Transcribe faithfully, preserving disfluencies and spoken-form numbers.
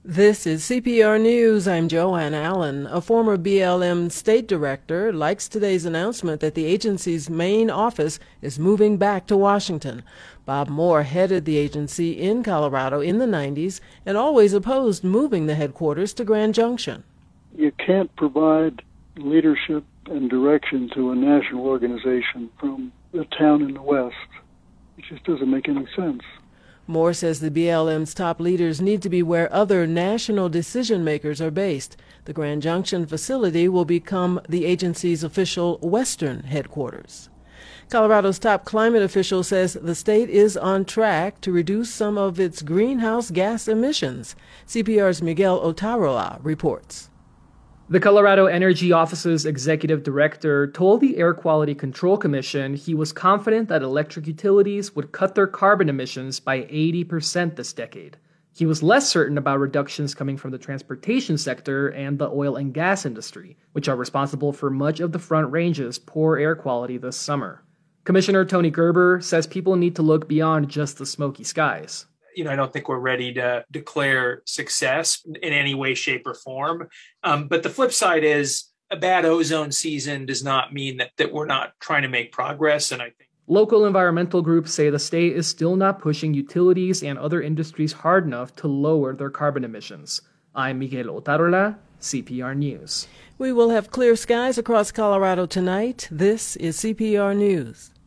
This is C P R News. I'm Joanne Allen. A former B L M state director likes today's announcement that the agency's main office is moving back to Washington. Bob Moore headed the agency in Colorado in the nineties and always opposed moving the headquarters to Grand Junction. You can't provide leadership and direction to a national organization from a town in the West. It just doesn't make any sense. Moore says the B L M's top leaders need to be where other national decision makers are based. The Grand Junction facility will become the agency's official Western headquarters. Colorado's top climate official says the state is on track to reduce some of its greenhouse gas emissions. C P R's Miguel Otaroa reports. The Colorado Energy Office's executive director told the Air Quality Control Commission he was confident that electric utilities would cut their carbon emissions by eighty percent this decade. He was less certain about reductions coming from the transportation sector and the oil and gas industry, which are responsible for much of the Front Range's poor air quality this summer. Commissioner Tony Gerber says people need to look beyond just the smoky skies. You know, I don't think we're ready to declare success in any way, shape, or form. Um, but the flip side is a bad ozone season does not mean that, that we're not trying to make progress. And I think local environmental groups say the state is still not pushing utilities and other industries hard enough to lower their carbon emissions. I'm Miguel Otarola, C P R News. We will have clear skies across Colorado tonight. This is C P R News.